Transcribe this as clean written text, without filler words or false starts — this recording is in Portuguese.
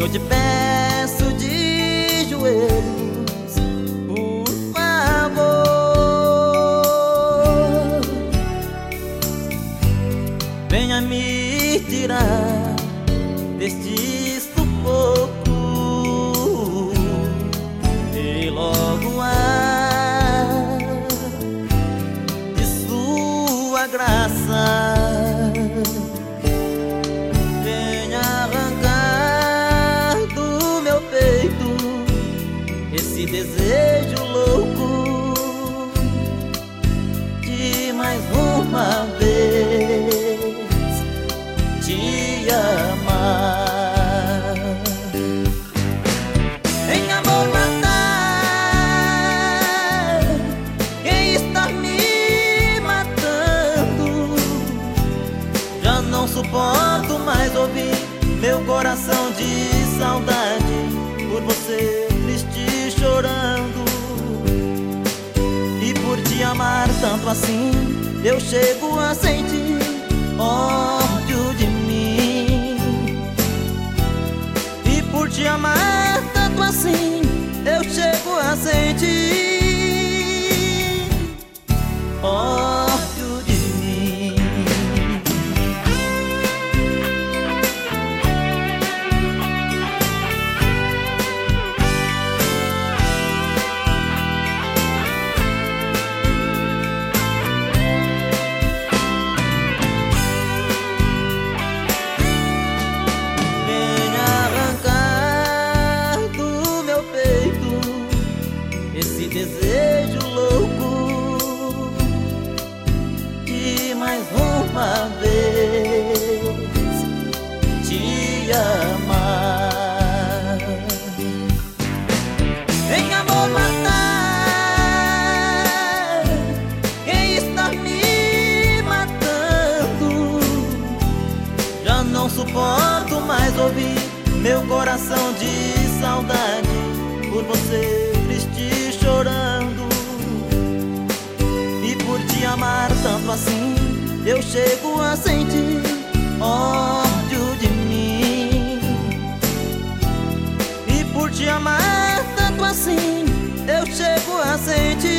te peço de joelhos, por favor, venha me tirar deste sufoco e logo há de sua graça. Venha arrancar do meu peito esse desejo louco de mais uma vez te amar. Em amor matar quem está me matando, já não suporto mais ouvir meu coração de saudade por você triste chorando. E por te amar tanto assim, eu chego a sentir ódio de mim. E por te amar tanto assim, eu chego a sentir ódio de mim. Esse desejo louco de mais uma vez te amar. Em amor matar quem está me matando, já não suporto mais ouvir meu coração de saudade por você triste chorando. E por te amar tanto assim, eu chego a sentir ódio de mim. E por te amar tanto assim, eu chego a sentir